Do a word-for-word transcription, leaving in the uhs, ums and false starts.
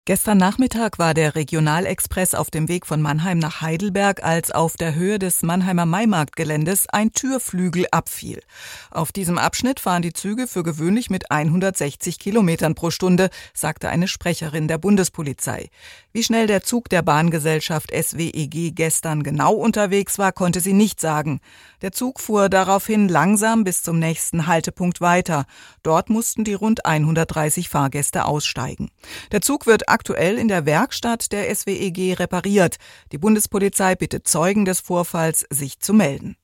Gestern Nachmittag war der Regionalexpress auf dem Weg von Mannheim nach Heidelberg, als auf der Höhe des Mannheimer Maimarktgeländes ein Türflügel abfiel. Auf diesem Abschnitt fahren die Züge für gewöhnlich mit hundertsechzig Kilometern pro Stunde, sagte eine Sprecherin der Bundespolizei. Wie schnell der Zug der Bahngesellschaft S W E G gestern genau unterwegs war, konnte sie nicht sagen. Der Zug fuhr daraufhin langsam bis zum nächsten Haltepunkt weiter. Dort mussten die rund hundertdreißig Fahrgäste aussteigen. Der Zug wird aktuell in der Werkstatt der S W E G repariert. Die Bundespolizei bittet Zeugen des Vorfalls, sich zu melden.